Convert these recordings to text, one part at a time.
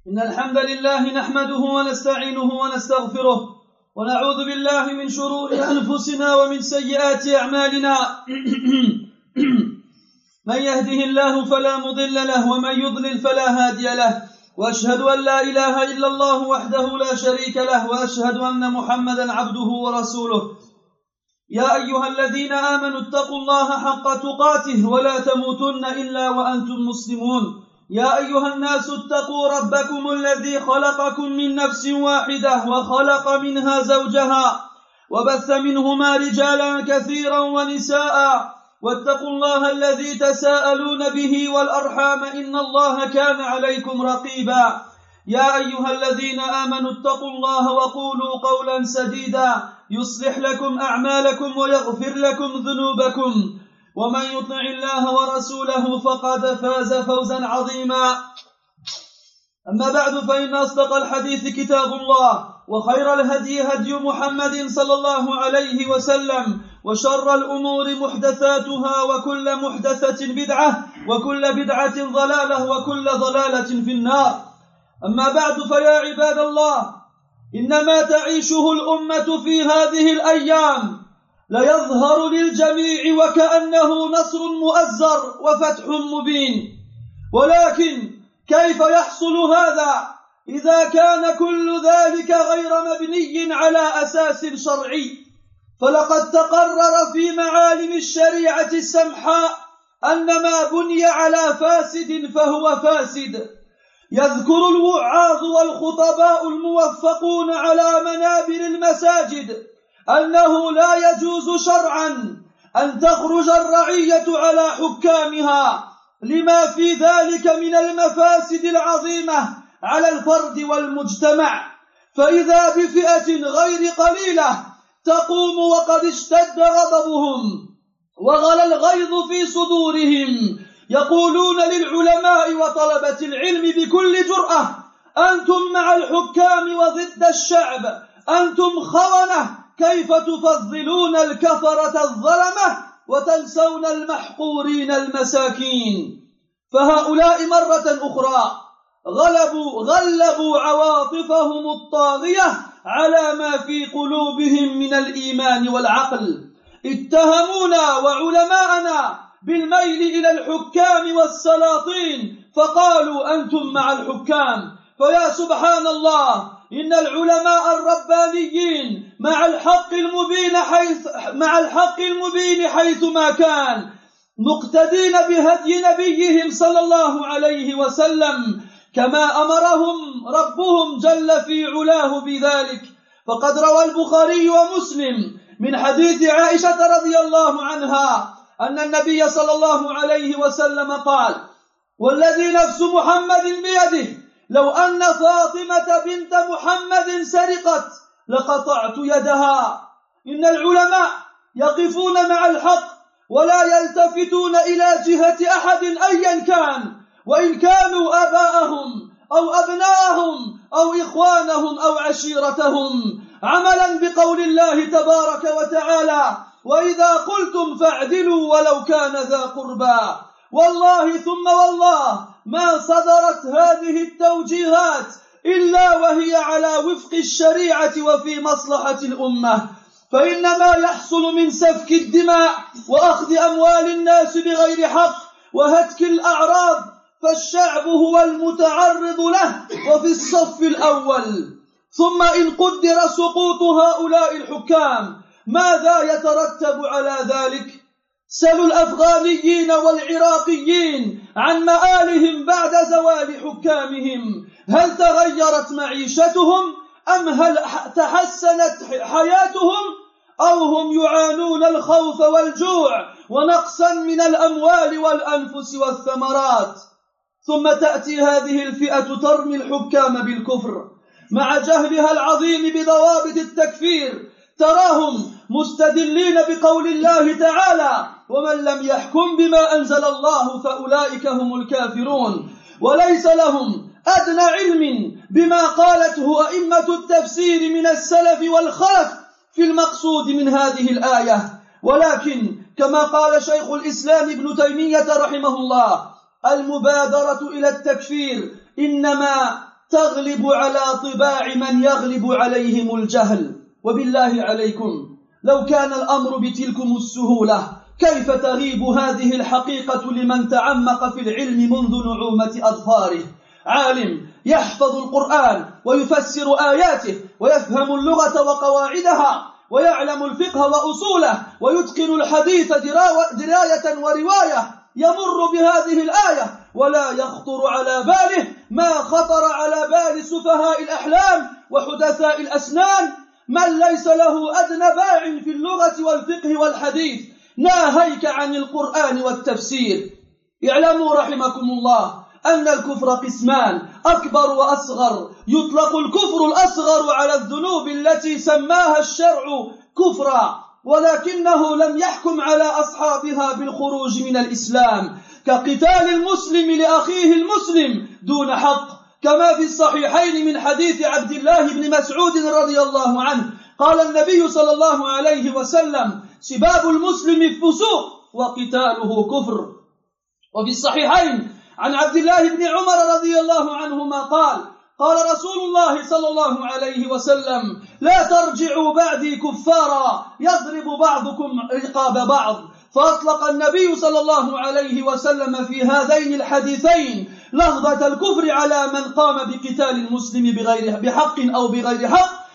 إن الحمد لله نحمده ونستعينه ونستغفره ونعوذ بالله من شرور أنفسنا ومن سيئات أعمالنا من يهده الله فلا مضل له ومن يضلل فلا هادي له وأشهد أن لا إله إلا الله وحده لا شريك له وأشهد أن محمدا عبده ورسوله يا أيها الذين آمنوا اتقوا الله حق تقاته ولا تموتن إلا وأنتم مسلمون يا أيها الناس اتقوا ربكم الذي خلقكم من نفس واحدة وخلق منها زوجها وبث منهما رجالا كثيرا ونساء واتقوا الله الذي تساءلون به والأرحام إن الله كان عليكم رقيبا يا أيها الذين آمنوا اتقوا الله وقولوا قولا سديدا يصلح لكم أعمالكم ويغفر لكم ذنوبكم ومن يطع الله ورسوله فقد فاز فوزا عظيما أما بعد فإن أصدق الحديث كتاب الله وخير الهدي هدي محمد صلى الله عليه وسلم وشر الأمور محدثاتها وكل محدثة بدعة وكل بدعة ضلالة وكل ضلالة في النار أما بعد فيا عباد الله إنما تعيشه الأمة في هذه الأيام ليظهر للجميع وكأنه نصر مؤزر وفتح مبين ولكن كيف يحصل هذا إذا كان كل ذلك غير مبني على أساس شرعي فلقد تقرر في معالم الشريعة السمحاء أن ما بني على فاسد فهو فاسد يذكر الوعاظ والخطباء الموفقون على منابر المساجد أنه لا يجوز شرعا أن تخرج الرعية على حكامها لما في ذلك من المفاسد العظيمة على الفرد والمجتمع فإذا بفئة غير قليلة تقوم وقد اشتد غضبهم وغلى الغيظ في صدورهم يقولون للعلماء وطلبة العلم بكل جرأة أنتم مع الحكام وضد الشعب أنتم خونة كيف تفضلون الكفرة الظلمة وتنسون المحقورين المساكين فهؤلاء مرة أخرى غلبوا عواطفهم الطاغية على ما في قلوبهم من الإيمان والعقل اتهمونا وعلماءنا بالميل إلى الحكام والسلاطين فقالوا أنتم مع الحكام فيا سبحان الله إن العلماء الربانيين مع الحق المبين حيثما كان مقتدين بهدي نبيهم صلى الله عليه وسلم كما أمرهم ربهم جل في علاه بذلك فقد روى البخاري ومسلم من حديث عائشة رضي الله عنها أن النبي صلى الله عليه وسلم قال والذي نفس محمد بيده لو أن فاطمة بنت محمد سرقت لقطعت يدها إن العلماء يقفون مع الحق ولا يلتفتون إلى جهة أحد أيا كان وإن كانوا آباءهم أو أبناءهم أو إخوانهم أو عشيرتهم عملا بقول الله تبارك وتعالى وإذا قلتم فاعدلوا ولو كان ذا قربى والله ثم والله ما صدرت هذه التوجيهات إلا وهي على وفق الشريعة وفي مصلحة الأمة فإن ما يحصل من سفك الدماء وأخذ أموال الناس بغير حق وهتك الأعراض فالشعب هو المتعرض له وفي الصف الأول ثم إن قدر سقوط هؤلاء الحكام ماذا يترتب على ذلك؟ سلوا الأفغانيين والعراقيين عن مآلهم بعد زوال حكامهم هل تغيرت معيشتهم أم هل تحسنت حياتهم أو هم يعانون الخوف والجوع ونقصا من الأموال والأنفس والثمرات ثم تأتي هذه الفئة ترمي الحكام بالكفر مع جهلها العظيم بضوابط التكفير تراهم مستدلين بقول الله تعالى ومن لم يحكم بما أنزل الله فأولئك هم الكافرون وليس لهم أدنى علم بما قالته أئمة التفسير من السلف والخلف في المقصود من هذه الآية ولكن كما قال شيخ الإسلام ابن تيمية رحمه الله المبادرة إلى التكفير إنما تغلب على طباع من يغلب عليهم الجهل. وبالله عليكم لو كان الأمر بتلكم السهولة كيف تغيب هذه الحقيقة لمن تعمق في العلم منذ نعومة أظفاره؟ عالم يحفظ القرآن ويفسر آياته ويفهم اللغة وقواعدها ويعلم الفقه وأصوله ويتقن الحديث دراية ورواية، يمر بهذه الآية ولا يخطر على باله ما خطر على بال سفهاء الأحلام وحدثاء الأسنان، من ليس له أدنى باع في اللغة والفقه والحديث، ناهيك عن القرآن والتفسير. اعلموا رحمكم الله أن الكفر قسمان، أكبر وأصغر. يطلق الكفر الأصغر على الذنوب التي سماها الشرع كفرا، ولكنه لم يحكم على أصحابها بالخروج من الإسلام، كقتال المسلم لأخيه المسلم دون حق، كما في الصحيحين من حديث عبد الله بن مسعود رضي الله عنه قال النبي صلى الله عليه وسلم: سباب المسلم فسوق وقتاله كفر. وفي الصحيحين عن عبد الله بن عمر رضي الله عنهما قال رسول الله صلى الله عليه وسلم: لا ترجعوا بعدي كفارا يضرب بعضكم رقاب بعض. فأطلق النبي صلى الله عليه وسلم في هذين الحديثين لفظة الكفر على من قام بقتال المسلم بحق أو بغير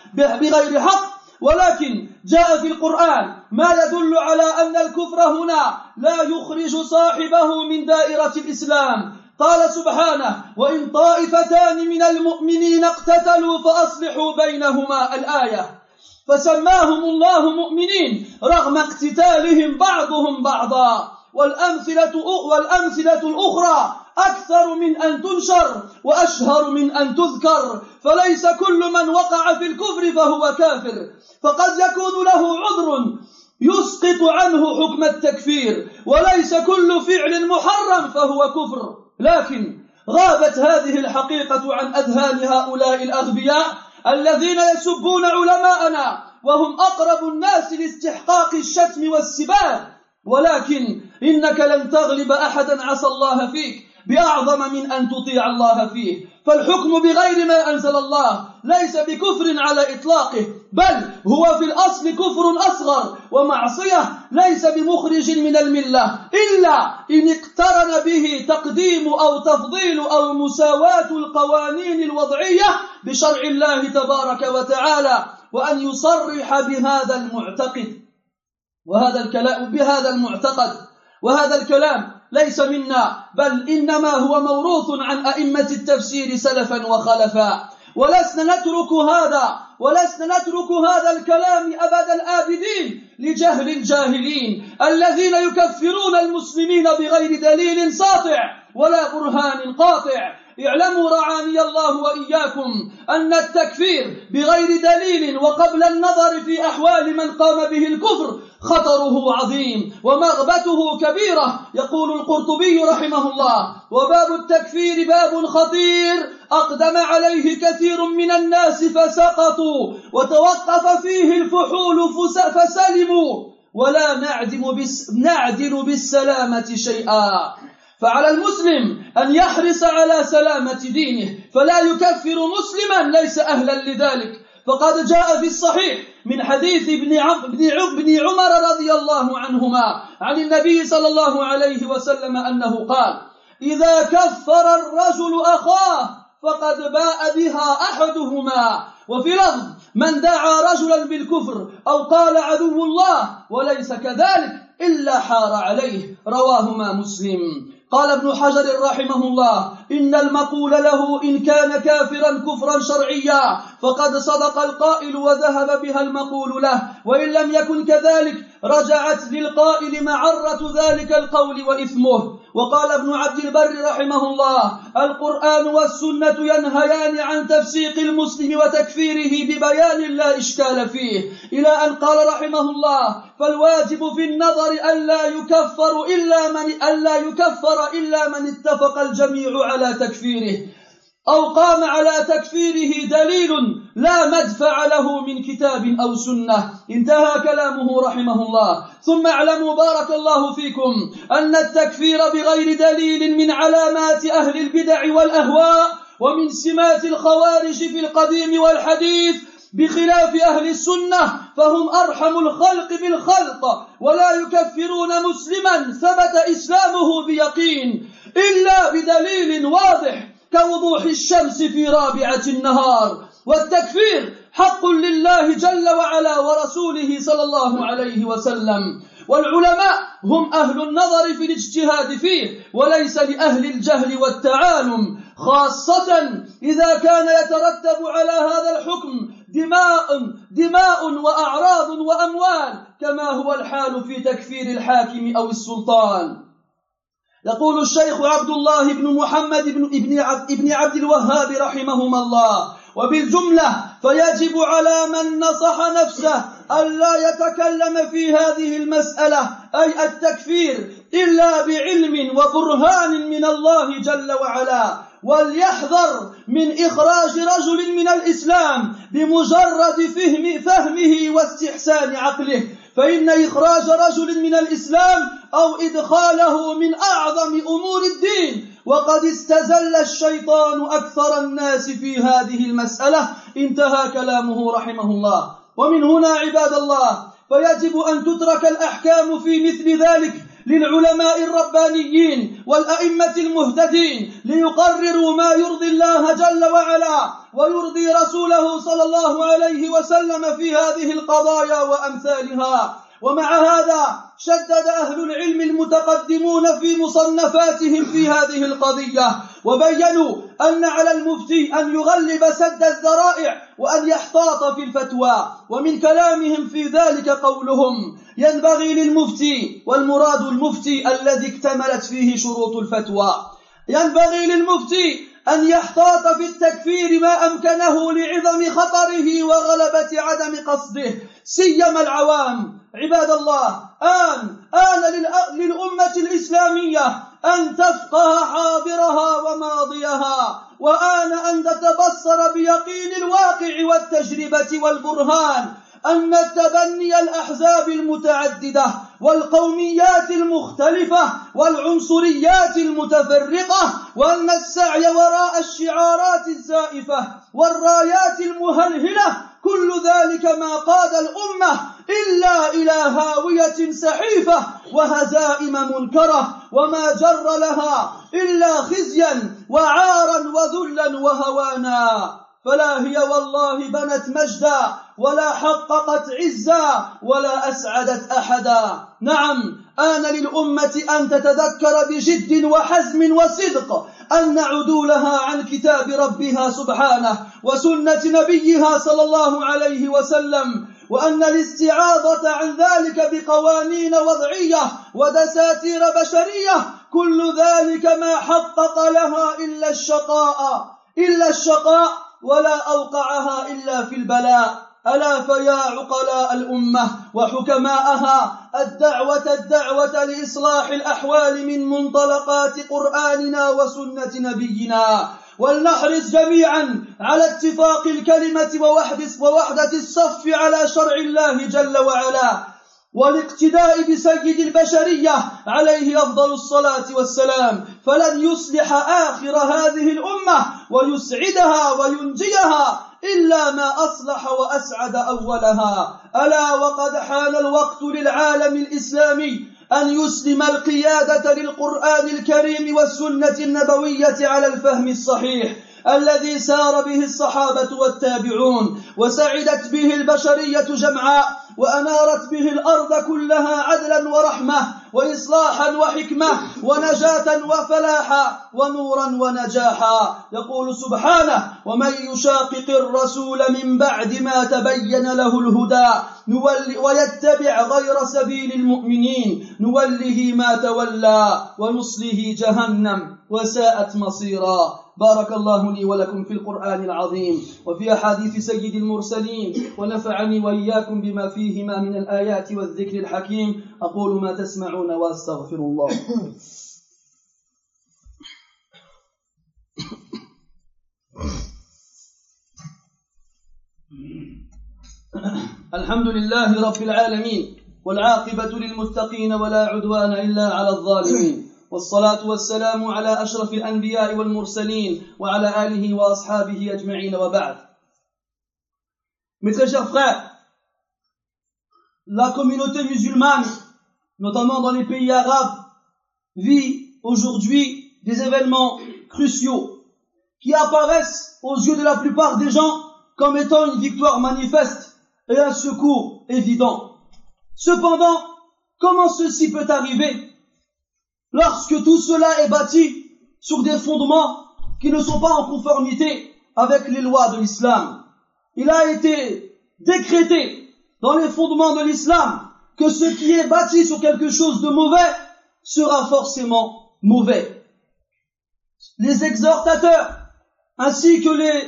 حق، ولكن جاء في القرآن ما يدل على أن الكفر هنا لا يخرج صاحبه من دائرة الإسلام. قال سبحانه: وإن طائفتان من المؤمنين اقتتلوا فأصلحوا بينهما الآية. فسماهم الله مؤمنين رغم اقتتالهم بعضهم بعضا. والأمثلة الأخرى أكثر من أن تنشر وأشهر من أن تذكر، فليس كل من وقع في الكفر فهو كافر، فقد يكون له عذر يسقط عنه حكم التكفير، وليس كل فعل محرم فهو كفر. لكن غابت هذه الحقيقة عن أذهان هؤلاء الأغبياء الذين يسبون علماءنا وهم أقرب الناس لاستحقاق الشتم والسباب. ولكن إنك لن تغلب أحدا عصى الله فيك بأعظم من أن تطيع الله فيه، فالحكم بغير ما أنزل الله ليس بكفر على إطلاقه، بل هو في الأصل كفر أصغر ومعصية ليس بمخرج من الملة، إلا إن اقترن به تقديم أو تفضيل أو مساواة القوانين الوضعية بشرع الله تبارك وتعالى، وأن يصرح بهذا المعتقد وهذا الكلام ليس منا، بل إنما هو موروث عن أئمة التفسير سلفا وخلفا، ولسنا نترك هذا الكلام أبد الآبدين لجهل الجاهلين الذين يكفرون المسلمين بغير دليل ساطع ولا برهان قاطع. اعلموا رعاني الله وإياكم أن التكفير بغير دليل وقبل النظر في أحوال من قام به الكفر خطره عظيم ومغبته كبيرة. يقول القرطبي رحمه الله: وباب التكفير باب خطير أقدم عليه كثير من الناس فسقطوا، وتوقف فيه الفحول فسلموا، ولا نعدل بالسلامة شيئا. فعلى المسلم أن يحرص على سلامة دينه، فلا يكفر مسلما ليس أهلا لذلك. فقد جاء في الصحيح من حديث ابن عمر رضي الله عنهما عن النبي صلى الله عليه وسلم أنه قال: إذا كفر الرجل أخاه فقد باء بها أحدهما. وفي لفظ: من دعا رجلا بالكفر أو قال عدو الله وليس كذلك إلا حار عليه. رواهما مسلم. قال ابن حجر رحمه الله: إن المقول له إن كان كافرا كفرا شرعيا فقد صدق القائل وذهب بها المقول له، وإن لم يكن كذلك رجعت للقائل معرة ذلك القول وإثمه. وقال ابن عبد البر رحمه الله: القرآن والسنة ينهيان عن تفسيق المسلم وتكفيره ببيان لا إشكال فيه، إلى أن قال رحمه الله: فالواجب في النظر ألا يكفر إلا من اتفق الجميع على تكفيره أو قام على تكفيره دليل لا مدفع له من كتاب أو سنة. انتهى كلامه رحمه الله. ثم اعلموا بارك الله فيكم أن التكفير بغير دليل من علامات أهل البدع والأهواء، ومن سمات الخوارج في القديم والحديث بخلاف أهل السنة فهم أرحم الخلق بالخلق ولا يكفرون مسلما ثبت إسلامه بيقين إلا بدليل واضح كوضوح الشمس في رابعة النهار. والتكفير حق لله جل وعلا ورسوله صلى الله عليه وسلم، والعلماء هم أهل النظر في الاجتهاد فيه وليس لأهل الجهل والتعالم، خاصة إذا كان يترتب على هذا الحكم دماء وأعراض وأموال كما هو الحال في تكفير الحاكم أو السلطان. يقول الشيخ عبد الله بن محمد بن عبد الوهاب رحمهما الله: وبالجملة فيجب على من نصح نفسه ألا يتكلم في هذه المسألة أي التكفير إلا بعلم وبرهان من الله جل وعلا، وليحذر من إخراج رجل من الإسلام بمجرد فهمه واستحسان عقله، فإن إخراج رجل من الإسلام أو إدخاله من أعظم أمور الدين، وقد استزل الشيطان أكثر الناس في هذه المسألة. انتهى كلامه رحمه الله. ومن هنا عباد الله فيجب أن تترك الأحكام في مثل ذلك للعلماء الربانيين والأئمة المهتدين ليقرروا ما يرضي الله جل وعلا ويرضي رسوله صلى الله عليه وسلم في هذه القضايا وأمثالها. ومع هذا شدد أهل العلم المتقدمون في مصنفاتهم في هذه القضية وبينوا أن على المفتي أن يغلب سد الذرائع وأن يحتاط في الفتوى. ومن كلامهم في ذلك قولهم: ينبغي للمفتي، والمراد المفتي الذي اكتملت فيه شروط الفتوى، ينبغي للمفتي أن يحتاط في التكفير ما أمكنه لعظم خطره وغلبة عدم قصده سيما العوام. عباد الله، آن للأمة الإسلامية أن تفقه حاضرها وماضيها، وآن أن تتبصر بيقين الواقع والتجربة والبرهان أن تبني الأحزاب المتعددة والقوميات المختلفة والعنصريات المتفرقة، وأن السعي وراء الشعارات الزائفة والرايات المهلهلة كل ذلك ما قاد الأمة إلا إلى هاوية سحيفة وهزائم منكرة، وما جر لها إلا خزيا وعارا وذلا وهوانا. فلا هي والله بنت مجدا ولا حققت عزا ولا أسعدت أحدا. نعم، آن للأمة أن تتذكر بجد وحزم وصدق أن عدولها عن كتاب ربها سبحانه وسنة نبيها صلى الله عليه وسلم، وأن الاستعاضة عن ذلك بقوانين وضعية ودساتير بشرية كل ذلك ما حقق لها إلا الشقاء ولا أوقعها إلا في البلاء. ألا فيا عقلاء الأمة وحكماءها الدعوة لإصلاح الأحوال من منطلقات قرآننا وسنة نبينا، ولنحرص جميعا على اتفاق الكلمة ووحدة الصف على شرع الله جل وعلا، والاقتداء بسيد البشرية عليه أفضل الصلاة والسلام، فلن يصلح آخر هذه الأمة ويسعدها وينجيها إلا ما أصلح وأسعد أولها. ألا وقد حان الوقت للعالم الإسلامي أن يسلم القيادة للقرآن الكريم والسنة النبوية على الفهم الصحيح الذي سار به الصحابة والتابعون وسعدت به البشرية جمعاء وأنارت به الأرض كلها عدلا ورحمة وإصلاحا وحكمة ونجاة وفلاحا ونورا ونجاحا. يقول سبحانه: ومن يشاقق الرسول من بعد ما تبين له الهدى ويتبع غير سبيل المؤمنين نوله ما تولى ونصله جهنم وساءت مصيرا. بارك الله لي ولكم في القرآن العظيم وفي أحاديث سيد المرسلين، ونفعني وإياكم بما فيهما من الآيات والذكر الحكيم. أقول ما تسمعون وأستغفر الله. الحمد لله رب العالمين، والعاقبة للمتقين ولا عدوان إلا على الظالمين، والصلاة والسلام على أشرف الأنبياء والمرسلين وعلى آله وأصحابه أجمعين وبعد. Mes très chers frères, la communauté musulmane, notamment dans les pays arabes, vit aujourd'hui des événements cruciaux qui apparaissent aux yeux de la plupart des gens comme étant une victoire manifeste et un secours évident. Cependant, comment ceci peut arriver lorsque tout cela est bâti sur des fondements qui ne sont pas en conformité avec les lois de l'islam? Il a été décrété dans les fondements de l'islam que ce qui est bâti sur quelque chose de mauvais sera forcément mauvais. Les exhortateurs ainsi que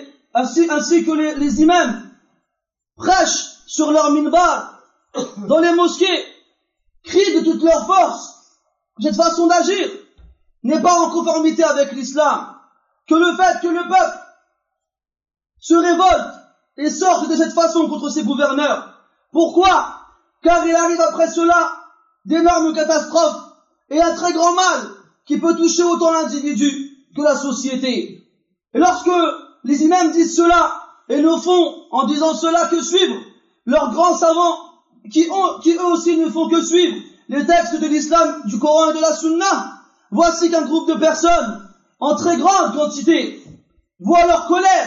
les imams prêchent sur leur minbar dans les mosquées, crient de toute leur force que cette façon d'agir n'est pas en conformité avec l'islam, que le fait que le peuple se révolte et sorte de cette façon contre ses gouverneurs. Pourquoi? Car il arrive après cela d'énormes catastrophes et un très grand mal qui peut toucher autant l'individu que la société. Et lorsque les imams disent cela et ne font en disant cela que suivre leurs grands savants qui eux aussi ne font que suivre les textes de l'islam, du Coran et de la Sunna, voici qu'un groupe de personnes en très grande quantité voient leur colère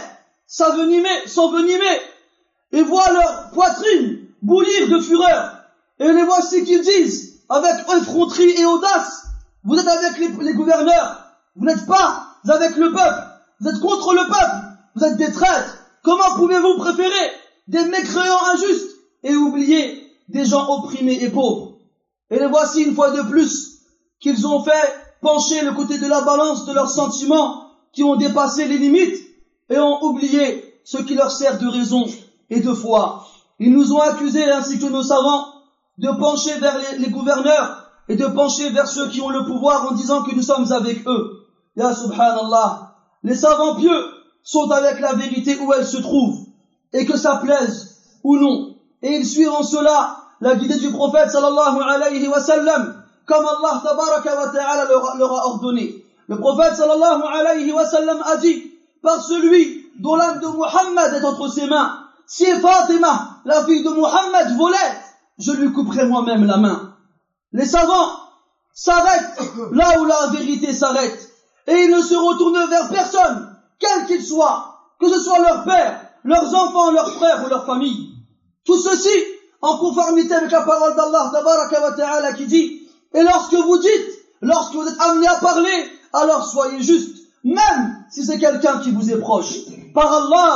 s'envenimer et voient leur poitrine bouillir de fureur. Et les voici qu'ils disent avec effronterie et audace: vous êtes avec les gouverneurs, vous n'êtes pas avec le peuple, vous êtes contre le peuple, vous êtes des traîtres. Comment pouvez-vous préférer des mécréants injustes et oublier des gens opprimés et pauvres? Et les voici une fois de plus qu'ils ont fait pencher le côté de la balance de leurs sentiments qui ont dépassé les limites et ont oublié ce qui leur sert de raison et de foi. Ils nous ont accusés ainsi que nos savants de pencher vers les gouverneurs et de pencher vers ceux qui ont le pouvoir en disant que nous sommes avec eux. Ya subhanallah, les savants pieux sont avec la vérité où elle se trouve, et que ça plaise ou non. Et ils suivent en cela la guidée du prophète sallallahu alayhi wa sallam, comme Allah tabaraka wa ta'ala leur a ordonné. Le prophète sallallahu alayhi wa sallam a dit: par celui dont l'âme de Muhammad est entre ses mains, si Fatima, la fille de Muhammad, volait, je lui couperai moi-même la main. Les savants s'arrêtent là où la vérité s'arrête, et ils ne se retournent vers personne, quel qu'il soit, que ce soit leur père, leurs enfants, leurs frères ou leur famille. Tout ceci en conformité avec la parole d'Allah tabaraka wa ta'ala qui dit: et lorsque vous êtes amenés à parler, alors soyez justes, même si c'est quelqu'un qui vous est proche. Par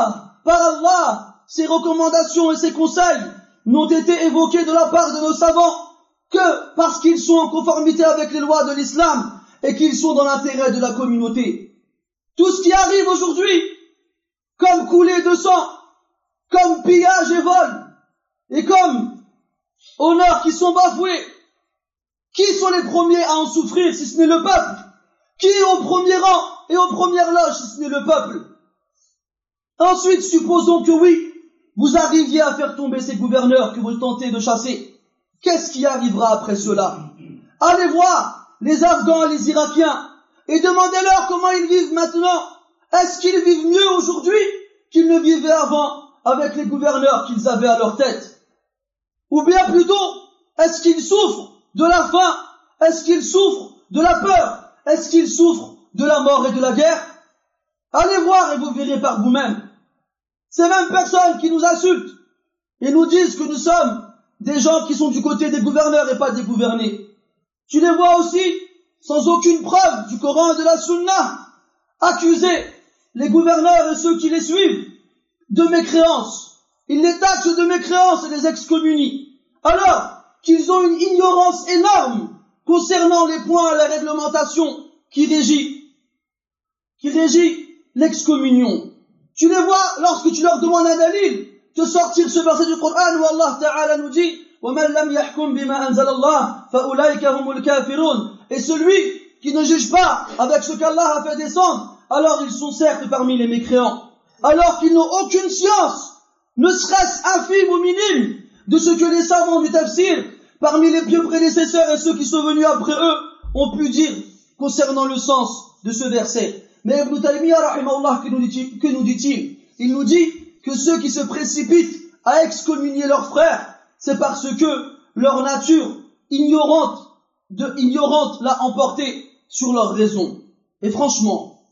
Allah, ces recommandations et ces conseils n'ont été évoqués de la part de nos savants que parce qu'ils sont en conformité avec les lois de l'islam et qu'ils sont dans l'intérêt de la communauté. Tout ce qui arrive aujourd'hui, comme coulée de sang, comme pillage et vol, et comme honneurs qui sont bafoués, qui sont les premiers à en souffrir si ce n'est le peuple? Qui est au premier rang et aux premières loges si ce n'est le peuple? Ensuite, supposons que oui, vous arriviez à faire tomber ces gouverneurs que vous tentez de chasser. Qu'est-ce qui arrivera après cela? Allez voir les Afghans et les Irakiens et demandez-leur comment ils vivent maintenant. Est-ce qu'ils vivent mieux aujourd'hui qu'ils ne vivaient avant avec les gouverneurs qu'ils avaient à leur tête? Ou bien plutôt, est-ce qu'ils souffrent de la faim? Est-ce qu'ils souffrent de la peur? Est-ce qu'ils souffrent de la mort et de la guerre? Allez voir et vous verrez par vous-même. Ces mêmes personnes qui nous insultent et nous disent que nous sommes des gens qui sont du côté des gouverneurs et pas des gouvernés. Tu les vois aussi, sans aucune preuve du Coran et de la Sunna, accuser les gouverneurs et ceux qui les suivent de mécréance. Ils les taxent de mécréance et les excommunient, alors qu'ils ont une ignorance énorme concernant les points à la réglementation qui régit l'excommunion. Tu les vois, lorsque tu leur demandes un dalil, te sortir ce verset du Coran où Allah Ta'ala nous dit: وَمَنْ لَمْ يَحْكُمْ بِمَا أَنزَلَ اللَّهُ فَأُولَٰئِكَ هُمُ الْكَافِرُونَ. Et celui qui ne juge pas avec ce qu'Allah a fait descendre, alors ils sont certes parmi les mécréants. Alors qu'ils n'ont aucune science, ne serait-ce infime ou minime, de ce que les savants du tafsir, parmi les pieux prédécesseurs et ceux qui sont venus après eux, ont pu dire concernant le sens de ce verset. Mais Ibn Taymiyyah, rahimahullah, que nous dit-il? Il nous dit que ceux qui se précipitent à excommunier leurs frères, c'est parce que leur nature ignorante l'a emporté sur leur raison. Et franchement,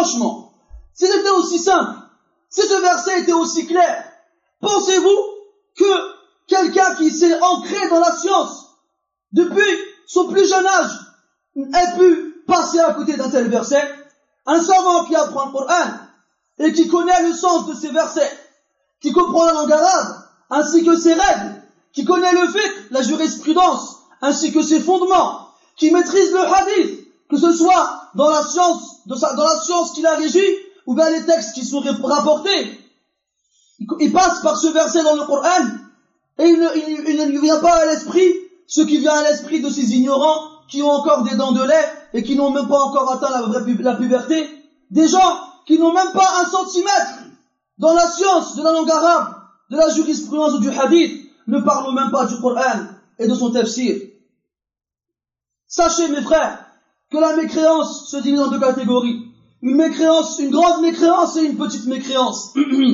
si c'était aussi simple, si ce verset était aussi clair, pensez-vous que quelqu'un qui s'est ancré dans la science depuis son plus jeune âge ait pu passer à côté d'un tel verset? Un savant qui apprend le Coran et qui connaît le sens de ces versets, qui comprend la langue arabe ainsi que ses règles, qui connaît le fiqh, la jurisprudence ainsi que ses fondements, qui maîtrise le hadith, que ce soit dans la science qui la régit ou bien les textes qui sont rapportés, il passe par ce verset dans le Coran et il ne lui vient pas à l'esprit ce qui vient à l'esprit de ces ignorants qui ont encore des dents de lait et qui n'ont même pas encore atteint la puberté, des gens qui n'ont même pas 1 centimètre dans la science de la langue arabe, de la jurisprudence ou du hadith, ne parlons même pas du Coran et de son tafsir. Sachez mes frères que la mécréance se divise en 2 catégories. Une grande mécréance et une petite mécréance.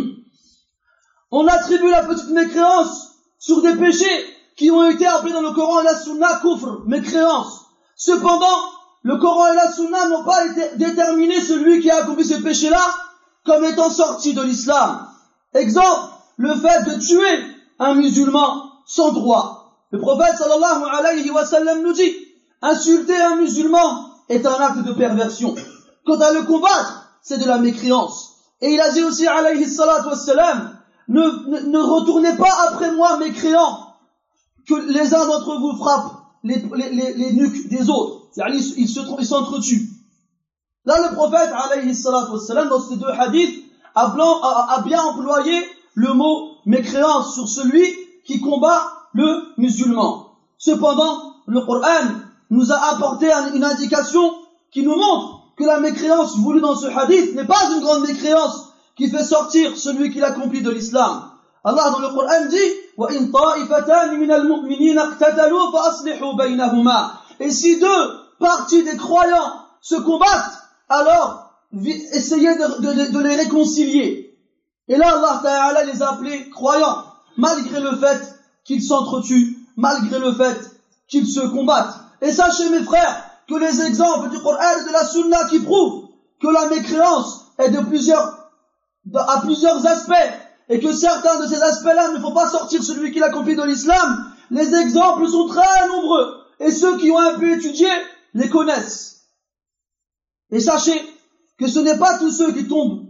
On attribue la petite mécréance sur des péchés qui ont été appelés dans le Coran et la Sunna kufr, mécréance. Cependant, le Coran et la Sunna n'ont pas déterminé celui qui a accompli ce péché-là comme étant sorti de l'islam. Exemple, le fait de tuer un musulman sans droit. Le prophète sallallahu alayhi wa sallam nous dit, insulter un musulman est un acte de perversion. Quant à le combattre, c'est de la mécréance. Et il a dit aussi alayhi salatu wa sallam, ne retournez pas après moi mécréants, que les uns d'entre vous frappent les nuques des autres. C'est-à-dire, ils s'entretuent. Là, le prophète, alayhi salatu wassalam, dans ces 2 hadiths, a bien employé le mot mécréance sur celui qui combat le musulman. Cependant, le Coran nous a apporté une indication qui nous montre que la mécréance voulue dans ce hadith n'est pas une grande mécréance qui fait sortir celui qui l'accomplit de l'islam. Allah dans le Coran dit وَإِن طَائِفَتَانِ مِنَ الْمُؤْمِنِينَ اقْتَتَلُوا فَأَصْلِحُوا بَيْنَهُمَا. Et si 2 parties des croyants se combattent, alors essayez de les réconcilier. Et là Allah Ta'ala les a appelés croyants, malgré le fait qu'ils s'entretuent, malgré le fait qu'ils se combattent. Et sachez mes frères que les exemples du Coran et de la Sunna qui prouvent que la mécréance est à plusieurs aspects, et que certains de ces aspects-là ne font pas sortir celui qui l'accomplit de l'islam, les exemples sont très nombreux, et ceux qui ont un peu étudié les connaissent. Et sachez que ce n'est pas tous ceux qui tombent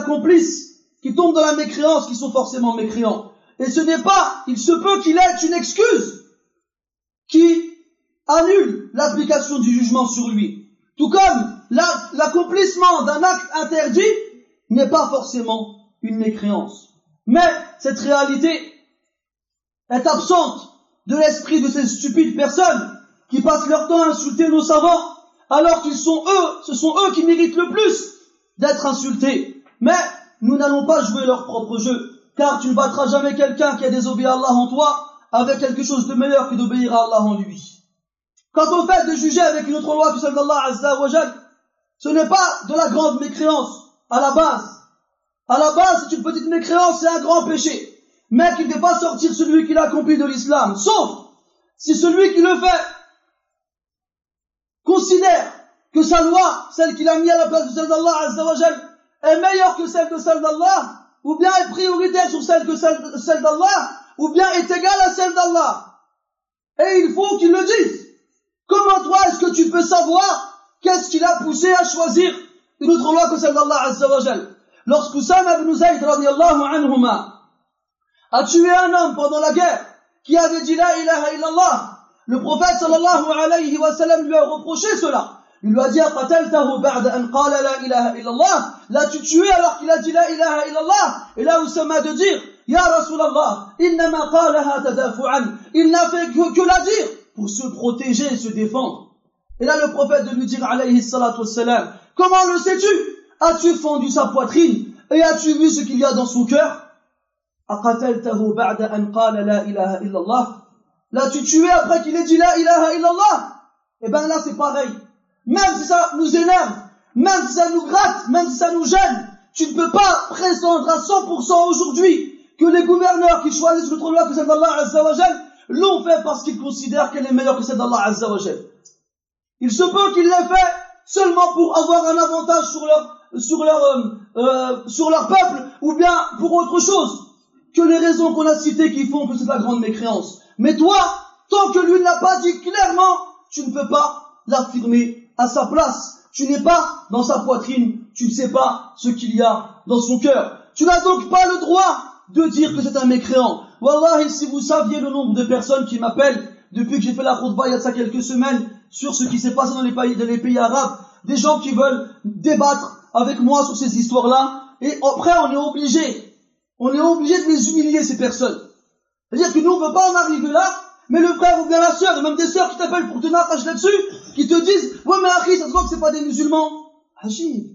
dans la mécréance qui sont forcément mécréants. Et il se peut qu'il ait une excuse qui annule l'application du jugement sur lui. Tout comme l'accomplissement d'un acte interdit n'est pas forcément une mécréance. Mais cette réalité est absente de l'esprit de ces stupides personnes qui passent leur temps à insulter nos savants, alors ce sont eux qui méritent le plus d'être insultés. Mais nous n'allons pas jouer leur propre jeu, car tu ne battras jamais quelqu'un qui a désobéi à Allah en toi avec quelque chose de meilleur que d'obéir à Allah en lui. Quant au fait de juger avec une autre loi que celle d'Allah Azza wa Jal, ce n'est pas de la grande mécréance à la base. À la base, c'est une petite mécréance, c'est un grand péché, mais qui ne fait pas sortir celui qui l'a accompli de l'islam, sauf si celui qui le fait considère que sa loi, celle qu'il a mis à la place de celle d'Allah Azza wa Jal, est meilleure que celle d'Allah, ou bien est prioritaire sur celle d'Allah, ou bien est égale à celle d'Allah. Et il faut qu'il le dise. Comment toi est-ce que tu peux savoir qu'est-ce qui l'a poussé à choisir une autre loi que celle d'Allah Azza wa Jal? Lorsqu'Usama ibn Zayd radiyallahu anhuma a tué un homme pendant la guerre qui avait dit la ilaha illallah, le prophète sallallahu alayhi wa sallam lui a reproché cela. Il lui a dit qataltahu ba'da an qala la ilaha illallah, l'as-tu tué alors qu'il a dit la ilaha illallah? Et là Usama de dire ya Rasulallah, innama qalaha tadafu'an, il n'a fait que la dire pour se protéger et se défendre. Et là le prophète de lui dire alayhi salatu wassalam, comment le sais-tu? As-tu fendu sa poitrine et as-tu vu ce qu'il y a dans son cœur? Aqataltahu ba'da an qala la ilaha illallah, l'as-tu tué après qu'il ait dit la ilaha illallah? Eh ben là c'est pareil. même si ça nous énerve, même si ça nous gratte, même si ça nous gêne, tu ne peux pas prétendre à 100% aujourd'hui que les gouverneurs qui choisissent notre loi que celle d'Allah Azza wa Jal l'ont fait parce qu'ils considèrent qu'elle est meilleure que celle d'Allah Azza wa Jal. Il se peut qu'ils l'aient fait seulement pour avoir un avantage sur leur peuple, ou bien pour autre chose que les raisons qu'on a citées qui font que c'est de la grande mécréance. Mais toi, tant que lui ne l'a pas dit clairement, tu ne peux pas l'affirmer à sa place. Tu n'es pas dans sa poitrine, tu ne sais pas ce qu'il y a dans son cœur. Tu n'as donc pas le droit de dire que c'est un mécréant. Wallahi, si vous saviez le nombre de personnes qui m'appellent depuis que j'ai fait la khutbah il y a de ça quelques semaines sur ce qui s'est passé dans les pays arabes, des gens qui veulent débattre avec moi sur ces histoires-là, et après on est obligé de les humilier, ces personnes. C'est-à-dire que nous on ne veut pas en arriver là, mais le frère ou bien la sœur, et même des sœurs qui t'appellent pour te nattacher là-dessus, qui te disent, ouais mais akhi, ça se voit que c'est pas des musulmans. Hajib.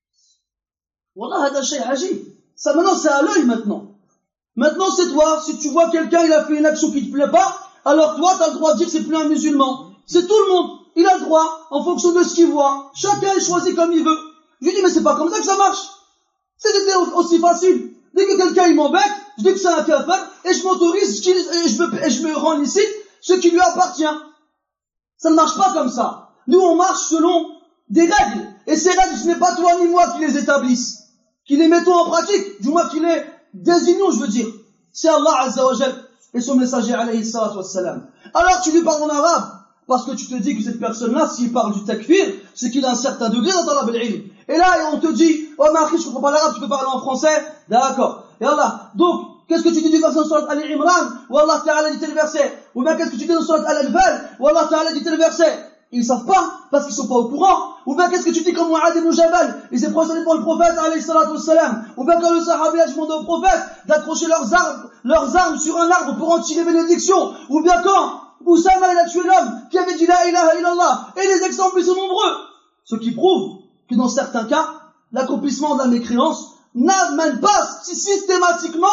Wallah, hada shay hajib. Ça maintenant c'est à l'œil maintenant. Maintenant c'est toi, si tu vois quelqu'un, il a fait une action qui te plaît pas, alors toi t'as le droit de dire que c'est plus un musulman. C'est tout le monde. Il a le droit, en fonction de ce qu'il voit. Chacun est choisi comme il veut. Je lui dis, mais c'est pas comme ça que ça marche. C'était aussi facile. Dès que quelqu'un il m'embête, je dis que c'est un kafir, et je m'autorise, et je me rends licite ce qui lui appartient. Ça ne marche pas comme ça. Nous on marche selon des règles. Et ces règles, ce n'est pas toi ni moi qui les établissent, qui les mettons en pratique, du moins qui les désignons, je veux dire. C'est Allah Azza wa Jal et son messager alayhi salatu wassalam. Alors tu lui parles en arabe, parce que tu te dis que cette personne-là, s'il parle du takfir, c'est qu'il a un certain degré dans talab al-ilm. Et là, on te dit, oh ma akhi, je comprends pas l'arabe, tu peux parler en français? D'accord. Et Allah, donc, qu'est-ce que tu dis du verset de Surat Ali Imran, où Allah Ta'ala dit tel verset? Ou bien qu'est-ce que tu dis dans Surat Al-Anfal, où Allah Ta'ala dit tel verset? Ils savent pas, parce qu'ils sont pas au courant. Ou bien qu'est-ce que tu dis comme Mu'ad ibn Jabal, il s'est prosterné pour le prophète, alayhi salatu wassalam. Ou bien quand le sahabi a demandé au prophète d'accrocher leurs armes sur un arbre pour en tirer bénédiction. Ou bien quand Oussama il a tué l'homme qui avait dit la ilaha illallah. Et les exemples sont nombreux. Ce qui prouve que dans certains cas, l'accomplissement de la mécréance n'amène pas systématiquement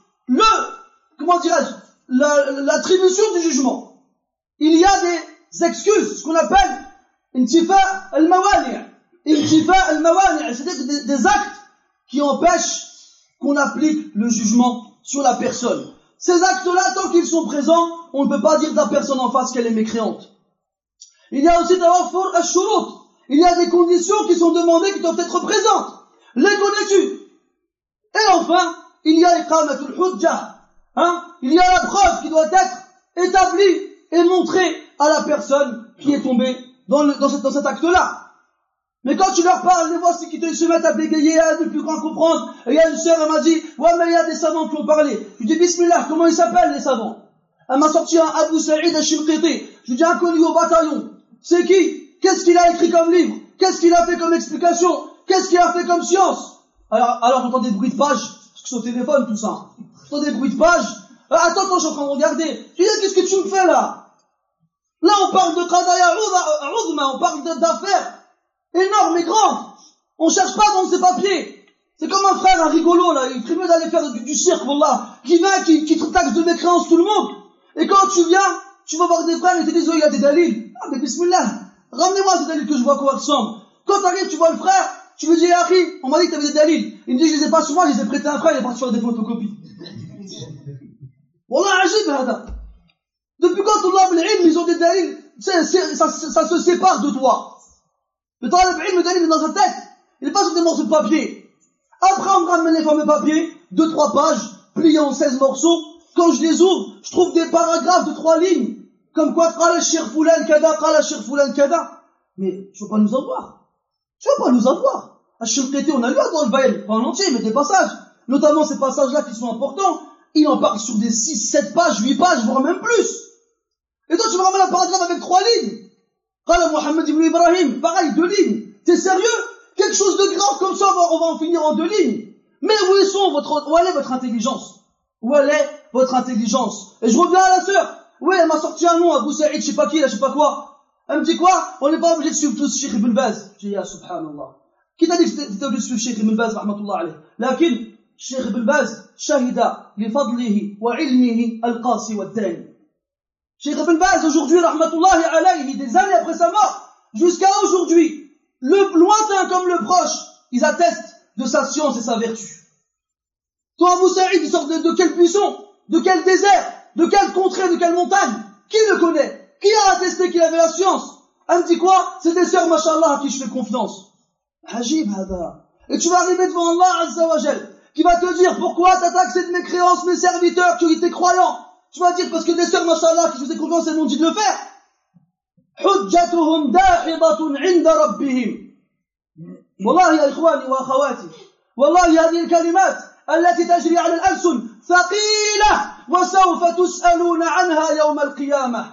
l'attribution du jugement. Il y a des excuses, ce qu'on appelle intifa al-mawani'. Intifa al-mawani', c'est-à-dire des actes qui empêchent qu'on applique le jugement sur la personne. Ces actes-là, tant qu'ils sont présents, on ne peut pas dire de la personne en face qu'elle est mécréante. Il y a aussi tawafur al-shurut. Il y a des conditions qui sont demandées qui doivent être présentes. Les connais-tu? Et enfin, il y a iqamatul hujjah. Il y a la preuve qui doit être établie et montrée à la personne qui est tombée dans cet acte-là. Mais quand tu leur parles, les voici qui se mettent à bégayer, à ne plus grand comprendre. Et il y a une sœur, elle m'a dit, ouais, mais il y a des savants qui ont parlé. Je lui dis, bismillah, comment ils s'appellent, les savants? Elle m'a sorti un Abu Saïd al-Shinqiti. Je lui dis, inconnu au bataillon. C'est qui? Qu'est-ce qu'il a écrit comme livre? Qu'est-ce qu'il a fait comme explication? Qu'est-ce qu'il a fait comme science? Alors j'entends des bruits de page, parce que c'est au téléphone tout ça. J'entends des bruits de page. Attends, je suis en train de regarder. Je dis, qu'est-ce que tu me fais là? Là, on parle de qadaya uzma, on parle d'affaires énormes et grandes. On cherche pas dans ces papiers. C'est comme un frère, un rigolo là, il ferait mieux d'aller faire du cirque, wallah, qui vient, qui te taxe de mécréance tout le monde. Et quand tu viens, tu vas voir des frères, ils te disent, oh, il y a des dalils. Ah, mais bismillah, ramenez-moi ces dalils que je vois quoi ressemble. Quand t'arrives, tu vois le frère, tu lui dis, Akhi, on m'a dit que t'avais des dalils. Il me dit, je les ai pas sur moi, je les ai prêtés à un frère, il est parti faire des photocopies. Wallah, ajib, hada. Depuis quand Allah al-ilm, ils ont des dalils, ça se sépare de toi. Le talib al-ilm, le dalil est dans sa tête. Il n'est pas sur des morceaux de papier. Après, on me ramène les fameux papiers, 2-3 pages, pliés en 16 morceaux. Quand je les ouvre, je trouve des paragraphes de 3 lignes. Comme quoi, qala shir fulan kada, qala shir fulan kada. Mais, tu vas pas nous avoir. Tu vas pas nous avoir. À Shinqiti, on a lu dans le Baïl, pas en entier, mais des passages. Notamment ces passages-là qui sont importants. Il en parle sur des 6, 7 pages, 8 pages, voire même plus. Et toi, tu me ramènes un paragraphe avec 3 lignes. Qala Muhammad ibn Ibrahim, pareil, 2 lignes. T'es sérieux? Quelque chose de grave comme ça, on va en finir en 2 lignes. Mais où est votre intelligence? Où est votre intelligence? Et je reviens à la sœur. Oui, elle m'a sorti un nom, Abu Saïd, je sais pas qui, là, je sais pas quoi. Elle me dit quoi? On n'est pas obligé de suivre tous Cheikh Ibn Baz. J'ai dit, ya subhanallah. Qui t'a dit que t'étais obligé de suivre Cheikh Ibn Baz, rahmatullah alayh? Lakin, Cheikh Ibn Baz, shahida, li fadlihi, wa ilmihi, al-qasi wa al-dani. Cheikh Ibn Baz, aujourd'hui, rahmatullah alayhi, des années après sa mort, jusqu'à aujourd'hui, le lointain comme le proche, ils attestent de sa science et sa vertu. Toi, Abu Saïd, il sort de quel buisson, de quel désert, de quelle contrée, de quelle montagne? Qui le connaît? Qui a attesté qu'il avait la science? Elle me dit quoi? C'est des sœurs, machallah, à qui je fais confiance. Ajib, hada. Et tu vas arriver devant Allah, Azza wa Jal, qui va te dire pourquoi t'attaques cette mécréance, mes serviteurs, qui étaient croyants. Tu vas dire parce que des sœurs, machallah, qui je fais confiance, elles m'ont dit de le faire. حجتهم داحضة عند ربهم. والله يا إخواني وأخواتي، والله هذه الكلمات التي تجري على الألسن ثقيلة وسوف تسألون عنها يوم القيامة.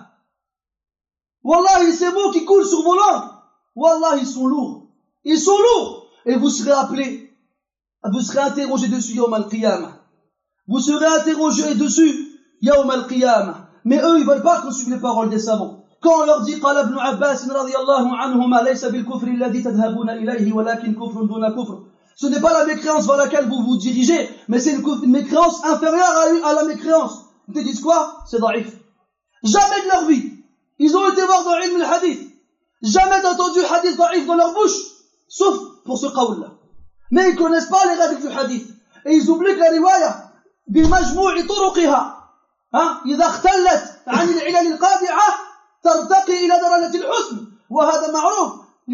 والله ces mots qui coulent sur vos langues, wallah ils sont lourds. Ils sont lourds. Et vous serez appelés, vous serez interrogés dessus yawm al-qiyamah. Vous serez interrogés dessus yawm al-qiyamah. Mais eux, ils veulent pas qu'on suive les paroles des savants. Quand on leur dit قال ابن عباس رضي الله عنهما ليس بالكفر الذي تذهبون إليه ولكن كفر دون كفر. Ce n'est pas la mécréance vers laquelle vous vous dirigez, mais c'est une mécréance inférieure à la mécréance. Ils te disent quoi? C'est daïf. Jamais de leur vie, ils ont été voir dans ilm al-hadith. Jamais d'entendu hadith daïf dans leur bouche, sauf pour ce qawl-là. Mais ils connaissent pas les règles du hadith. Et ils oublient que la riwaya, بمجموع طرقها, إذا اختلت عن العلل القادعة ترتقي إلى درجة الحسن. وهذا معروف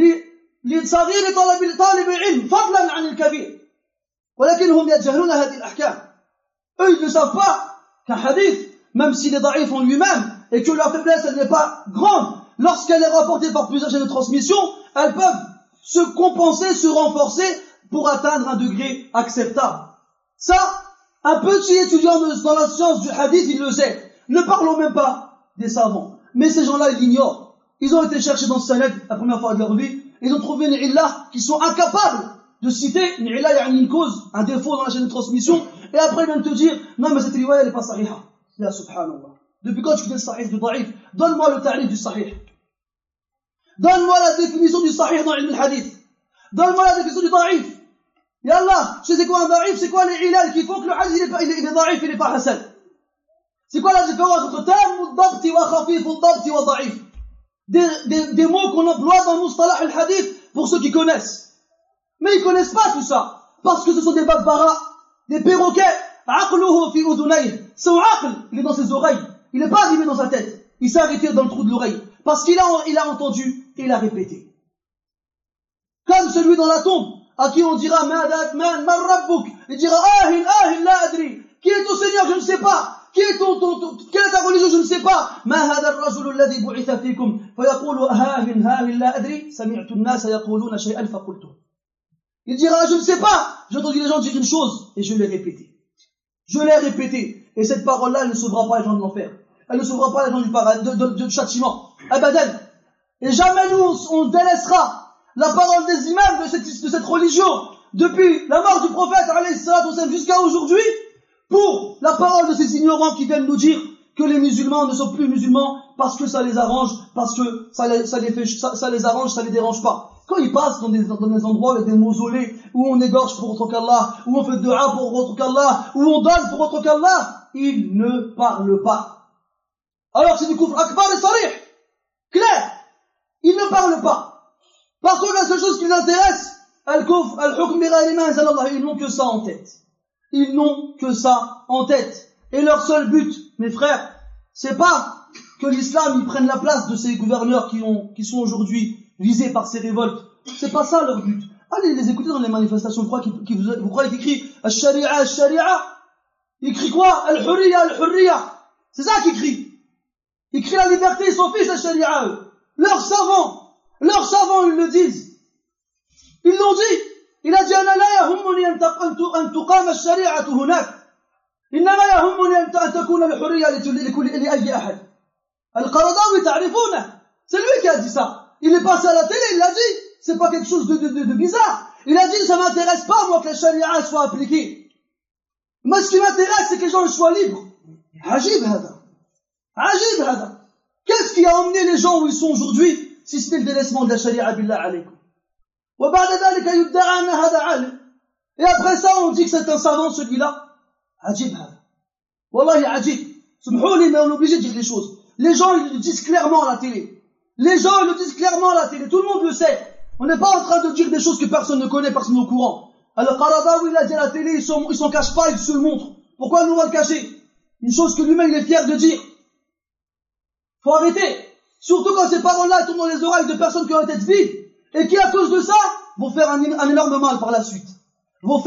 لصغير طالب العلم فضلا عن الكبير. ولكنهم يجهلون هذه الأحكام. Eux, ils ne savent pas qu'un hadith, même s'il est daïf en lui-même, et que la faiblesse, elle n'est pas grande, lorsqu'elle est rapportée par plusieurs chaînes de transmission, elles peuvent se compenser, se renforcer pour atteindre un degré acceptable. Ça, un petit étudiant dans la science du hadith, il le sait. Ne parlons même pas des savants. Mais ces gens-là, ils l'ignorent. Ils ont été cherchés dans ce sanad la première fois de leur vie. Ils ont trouvé une illah qui sont incapables de citer une illah, il y a une cause, un défaut dans la chaîne de transmission. Et après, ils viennent te dire, non, mais cette riwaya, elle n'est pas sahiha. Ya subhanallah. Depuis quand tu fais le sahih du daïf? Donne-moi le ta'rif du sahih. Donne-moi la définition du sahih dans ilm al-hadith. Donne-moi la définition du daïf. Ya Allah, tu sais c'est quoi un daïf? C'est quoi les ilal qui font que le hadith il est daïf, il n'est pas hasan? C'est quoi la différence entre tam al-dabti wa khafif al-dabti wa daïf? Des mots qu'on emploie dans Mustalah al-hadith pour ceux qui connaissent. Mais ils connaissent pas tout ça. Parce que ce sont des babbaras, des perroquets. Aqluhu fi udunayh. Son aql, il est dans ses oreilles. Il n'est pas arrivé dans sa tête. Il s'est arrêté dans le trou de l'oreille. Parce qu'il a entendu et il a répété. Comme celui dans la tombe, à qui on dira, man rabbuk. Il dira, la adri. Qui est ton Seigneur? Je ne sais pas. Quelle est ta religion? Je ne sais pas. ما هذا الرجل الذي بعث فيكم فيقول لا أدري سمعت الناس يقولون شيئا فقلته. Il dira, je ne sais pas. J'ai entendu les gens dire une chose et je l'ai répété. Je l'ai répété. Et cette parole-là, elle ne sauvera pas les gens de l'enfer. Elle ne sauvera pas les gens du paradis, du châtiment. Abadan. Et jamais nous, on délaissera la parole des imams de cette religion depuis la mort du prophète alayhi salatu wassalam jusqu'à aujourd'hui, pour la parole de ces ignorants qui viennent nous dire que les musulmans ne sont plus musulmans parce que ça les arrange, parce que ça les arrange, ça les dérange pas. Quand ils passent dans des endroits avec des mausolées où on égorge pour autre qu'Allah, où on fait dua pour autre qu'Allah, où on donne pour autre qu'Allah, ils ne parlent pas. Alors c'est du kufr akbar et sarih, clair. Ils ne parlent pas. Par contre, la seule chose qui les intéresse, al-kufr, al-hukm bi ghayri ma anzala Allah, ils n'ont que ça en tête. Ils n'ont que ça en tête. Et leur seul but, mes frères, c'est pas que l'islam y prenne la place de ces gouverneurs qui sont aujourd'hui visés par ces révoltes. C'est pas ça leur but. Allez les écouter dans les manifestations. Vous croyez qu'ils crient Al-Sharia, Al-Sharia? Ils crient quoi? Al-Hurriya, Al-Hurriya. C'est ça qu'ils crient. Ils crient la liberté, ils s'en fichent Al-Sharia, eux. Leurs savants, ils le disent. Ils l'ont dit. Il a dit أنا لا يهمني أن تقام الشريعة هناك إنما يهمني أن تكون الحرية لأي أحد. القرضاوي تعرفونه. C'est lui qui a dit ça. Il est passé à la télé, il l'a dit. C'est pas quelque chose de bizarre. Il a dit ça m'intéresse pas moi que la charia soit appliquée. Moi ce qui m'intéresse c'est que les gens soient libres. Ajib hada. Qu'est-ce qui a emmené les gens où ils sont aujourd'hui si c'était le délaissement de la charia billah alaykum? Et après ça, on dit que c'est un savant, celui-là. Ajib hada. Wallahi ajib. Subhouli, mais on est obligé de dire les choses. Les gens, ils le disent clairement à la télé. Les gens le disent clairement à la télé, tout le monde le sait. On n'est pas en train de dire des choses que personne ne connaît, personne n'est au courant. Alors Qaradawi, il a dit à la télé, ils s'en cachent pas, ils se le montrent. Pourquoi nous on va le cacher? Une chose que lui-même il est fier de dire. Faut arrêter. Surtout quand ces paroles-là tombent dans les oreilles de personnes qui ont la tête vide et qui, à cause de ça, vont faire un énorme mal par la suite. Donc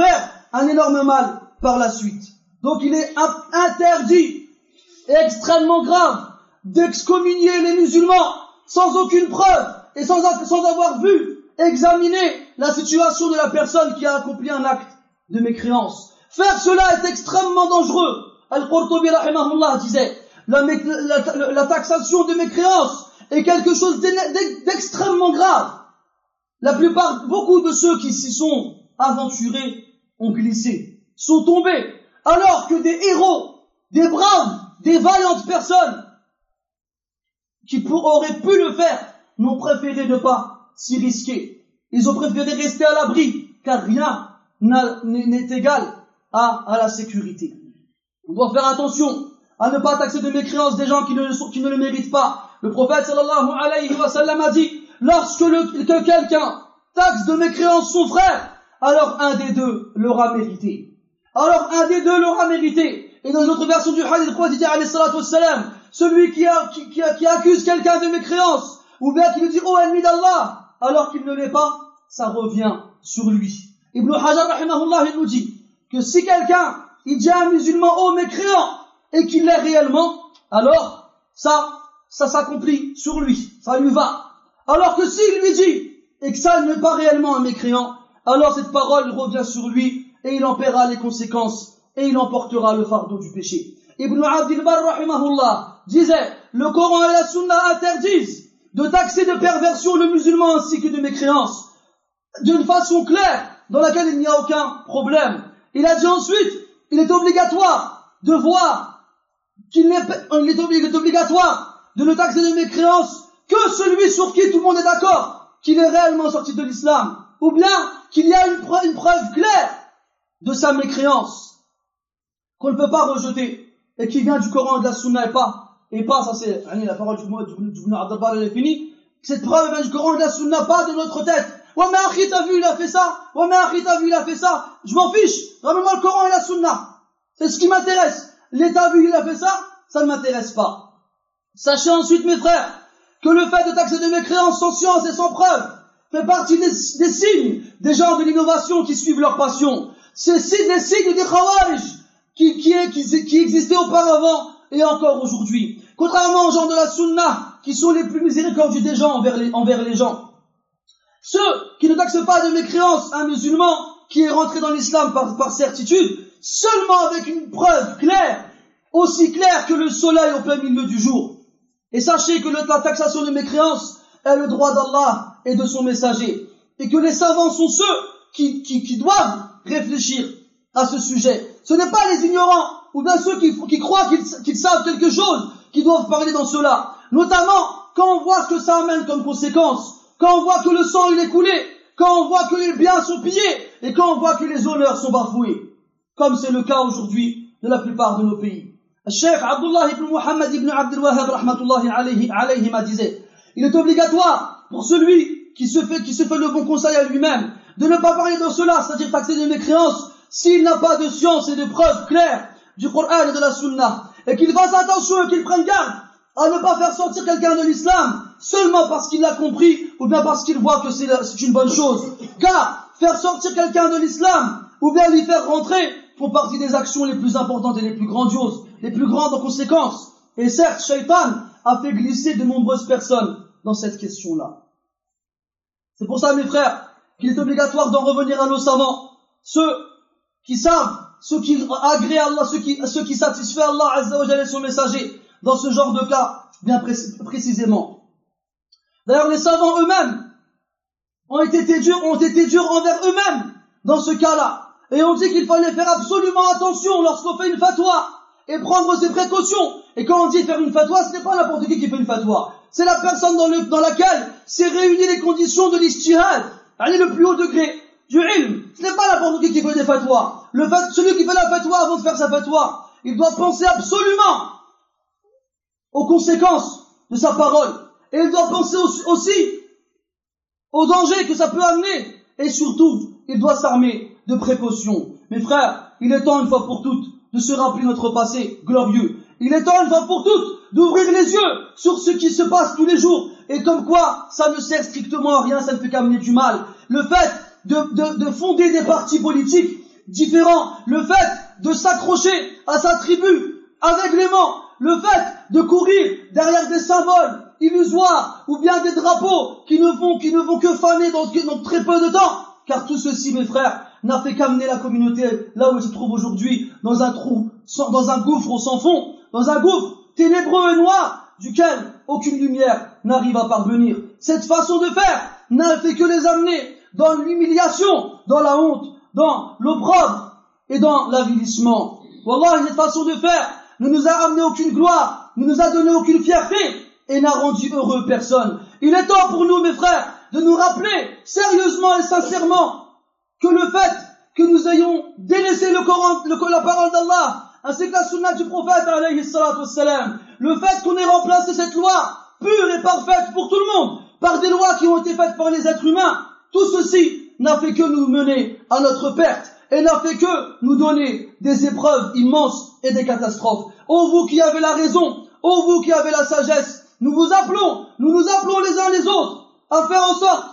il est interdit et extrêmement grave d'excommunier les musulmans sans aucune preuve et sans avoir vu, examiner la situation de la personne qui a accompli un acte de mécréance. Faire cela est extrêmement dangereux. Al-Qurtubi rahimahullah disait, la taxation de mécréance est quelque chose d'extrêmement grave. Beaucoup de ceux qui s'y sont aventurés ont glissé, sont tombés, alors que des héros, des braves, des vaillantes personnes qui auraient pu le faire n'ont préféré ne pas s'y risquer. Ils ont préféré rester à l'abri, car rien n'est égal à la sécurité. On doit faire attention à ne pas taxer de mécréance des gens qui ne le méritent pas. Le prophète sallallahu alayhi wa sallam a dit, lorsque quelqu'un taxe de mécréance son frère, alors un des deux l'aura mérité. Et dans une autre version du hadith, le prophète dit alayhi salatu wassalam, celui qui accuse quelqu'un de mécréance, ou bien qui lui dit ô ennemi d'Allah, alors qu'il ne l'est pas, ça revient sur lui. Ibn Hajar rahimahullah, il nous dit que si quelqu'un il dit à un musulman ô mécréant et qu'il l'est réellement, alors ça s'accomplit sur lui, ça lui va. Alors que s'il lui dit et que ça n'est pas réellement un mécréant, alors cette parole revient sur lui et il en paiera les conséquences et il emportera le fardeau du péché. Ibn Abdil Barr rahimahullah disait, le Coran et la Sunna interdisent de taxer de perversion le musulman ainsi que de mécréance d'une façon claire dans laquelle il n'y a aucun problème. Il a dit ensuite, il est obligatoire de voir il est obligatoire de ne taxer de mécréance que celui sur qui tout le monde est d'accord qu'il est réellement sorti de l'islam, ou bien qu'il y a une preuve claire de sa mécréance qu'on ne peut pas rejeter et qui vient du Coran et de la Sunna et pas ça c'est la parole du Abdel Bar, elle est finie. Cette preuve vient du Coran et de la Sunna, pas de notre tête. Ouais mais Akhi t'as vu il a fait ça, je m'en fiche, ramène-moi le Coran et la Sunna, c'est ce qui m'intéresse. L'État vu il a fait ça, ça ne m'intéresse pas. Sachez ensuite mes frères que le fait de taxer de mécréance sans science et sans preuve fait partie des signes des gens de l'innovation qui suivent leur passion. C'est des signes des Khawarij qui existaient auparavant et encore aujourd'hui. Contrairement aux gens de la Sunna qui sont les plus miséricordieux des gens envers les gens. Ceux qui ne taxent pas de mécréance un musulman qui est rentré dans l'islam par certitude, seulement avec une preuve claire, aussi claire que le soleil au plein milieu du jour. Et sachez que la taxation de mécréance est le droit d'Allah et de son messager. Et que les savants sont ceux qui doivent réfléchir à ce sujet. Ce n'est pas les ignorants, ou bien ceux qui croient qu'ils savent quelque chose, qui doivent parler dans cela. Notamment, quand on voit ce que ça amène comme conséquence, quand on voit que le sang il est coulé, quand on voit que les biens sont pillés, et quand on voit que les honneurs sont bafoués. Comme c'est le cas aujourd'hui de la plupart de nos pays. Cheikh Abdullah ibn Muhammad ibn Abdul Wahhab rahmatullahi alayhi m'a disait, il est obligatoire pour celui qui se fait le bon conseil à lui-même de ne pas parler de cela, c'est-à-dire taxer de mécréance, s'il n'a pas de science et de preuves claires du Coran et de la Sunna, et qu'il fasse attention et qu'il prenne garde à ne pas faire sortir quelqu'un de l'islam seulement parce qu'il l'a compris ou bien parce qu'il voit que c'est une bonne chose. Car faire sortir quelqu'un de l'islam ou bien l'y faire rentrer font partie des actions les plus importantes et les plus grandioses, les plus grandes en conséquence. Et certes, Shaitan a fait glisser de nombreuses personnes dans cette question-là. C'est pour ça, mes frères, qu'il est obligatoire d'en revenir à nos savants, ceux qui savent, ceux qui agréent Allah, ceux qui satisfait Allah Azza wa Jalla et son messager, dans ce genre de cas, bien précisément. D'ailleurs, les savants eux-mêmes ont été durs envers eux-mêmes dans ce cas-là. Et on dit qu'il fallait faire absolument attention lorsqu'on fait une fatwa et prendre ses précautions. Et quand on dit faire une fatwa, ce n'est pas n'importe qui fait une fatwa. C'est la personne dans laquelle s'est réunies les conditions de l'ijtihad, le plus haut degré du ilm. Ce n'est pas n'importe qui fait des fatwas. Celui qui fait la fatwa avant de faire sa fatwa, il doit penser absolument aux conséquences de sa parole Et il doit penser aussi aux dangers que ça peut amener. Et surtout, il doit s'armer de précautions. Mes frères, il est temps une fois pour toutes de se rappeler notre passé glorieux. Il est temps une fois pour toutes d'ouvrir les yeux sur ce qui se passe tous les jours. Et comme quoi, ça ne sert strictement à rien, ça ne fait qu'amener du mal. Le fait de fonder des partis politiques différents, le fait de s'accrocher à sa tribu aveuglément, le fait de courir derrière des symboles illusoires ou bien des drapeaux qui ne vont que faner dans très peu de temps. Car tout ceci, mes frères, n'a fait qu'amener la communauté là où elle se trouve aujourd'hui, dans un gouffre sans fond, dans un gouffre ténébreux et noir, duquel aucune lumière n'arrive à parvenir. Cette façon de faire n'a fait que les amener dans l'humiliation, dans la honte, dans l'opprobre et dans l'avilissement. Wallah, cette façon de faire ne nous a amené aucune gloire, ne nous a donné aucune fierté et n'a rendu heureux personne. Il est temps pour nous, mes frères, de nous rappeler sérieusement et sincèrement que le fait que nous ayons délaissé le Coran, la parole d'Allah, ainsi que la sunna du prophète, alayhi salatu wassalam, le fait qu'on ait remplacé cette loi pure et parfaite pour tout le monde par des lois qui ont été faites par les êtres humains, tout ceci n'a fait que nous mener à notre perte et n'a fait que nous donner des épreuves immenses et des catastrophes. Ô vous qui avez la raison, ô vous qui avez la sagesse, nous nous appelons les uns les autres à faire en sorte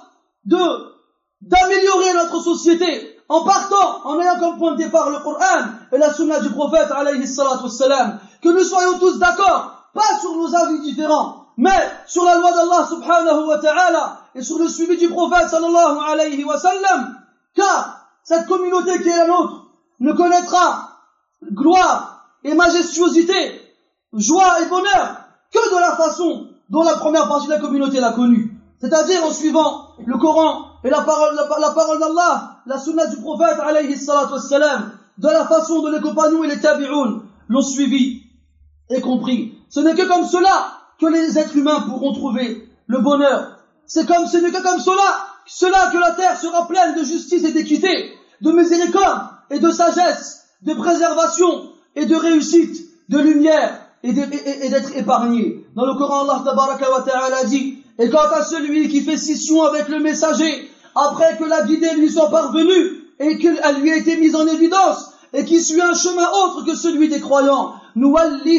d'améliorer notre société en ayant comme point de départ le Coran et la sunna du prophète alayhi salatu wassalam, que nous soyons tous d'accord, pas sur nos avis différents, mais sur la loi d'Allah subhanahu wa ta'ala et sur le suivi du prophète sallallahu alayhi wa sallam, car cette communauté qui est la nôtre ne connaîtra gloire et majestuosité, joie et bonheur que de la façon dont la première partie de la communauté l'a connue, c'est-à-dire en suivant le Coran et la parole d'Allah, la sunna du prophète alayhi salatu wassalam, de la façon dont les compagnons et les tabi'un l'ont suivi et compris. Ce n'est que comme cela que les êtres humains pourront trouver le bonheur. Ce n'est que comme cela que la terre sera pleine de justice et d'équité, de miséricorde et de sagesse, de préservation et de réussite, de lumière et d'être épargné. Dans le Coran, Allah tabaraka wa ta'ala dit: et quant à celui qui fait scission avec le messager, après que la guidée lui soit parvenue et qu'elle lui a été mise en évidence, et qui suit un chemin autre que celui des croyants, nous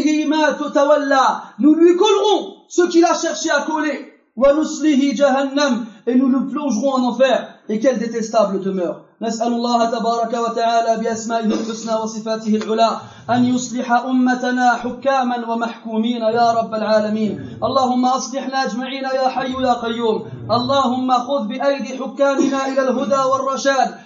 lui collerons ce qu'il a cherché à coller, et nous le plongerons en enfer. Et quelle détestable demeure. نسأل الله تبارك وتعالى بأسمائه الحسنى وصفاته العلى أن يصلح أمتنا حكاما ومحكومين يا رب العالمين. اللهم أصلحنا أجمعين يا حي يا قيوم. اللهم خذ بأيدي حكامنا إلى الهدى والرشاد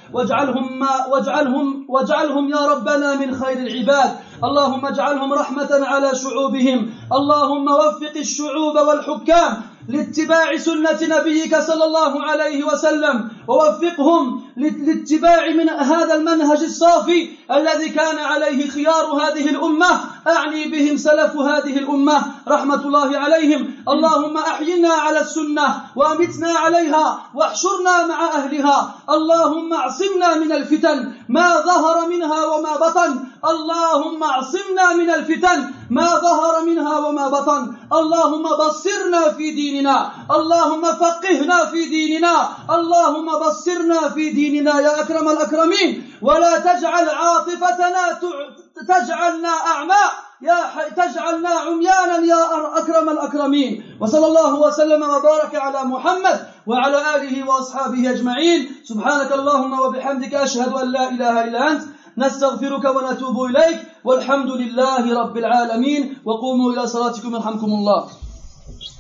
واجعلهم يا ربنا من خير العباد. اللهم اجعلهم رحمة على شعوبهم. اللهم وفق الشعوب والحكام لاتباع سنة نبيك صلى الله عليه وسلم، ووفقهم لاتباع من هذا المنهج الصافي الذي كان عليه خيار هذه الأمة، أعني بهم سلف هذه الأمة رحمة الله عليهم. اللهم أحينا على السنة وأمتنا عليها واحشرنا مع أهلها. اللهم اعصمنا من الفتن ما ظهر منها وما بطن. اللهم اعصمنا من الفتن ما ظهر منها وما بطن. اللهم بصرنا في ديننا. اللهم فقهنا في ديننا. اللهم بصرنا في ديننا يا أكرم الأكرمين. ولا تجعل عاطفتنا تجعلنا أعماء تجعلنا عميانا يا أكرم الأكرمين. وصلى الله وسلم وبارك على محمد وعلى آله وأصحابه أجمعين. سبحانك اللهم وبحمدك أشهد أن لا إله إلا أنت نستغفرك ونتوب إليك والحمد لله رب العالمين. وقوموا إلى صلاتكم يرحمكم الله.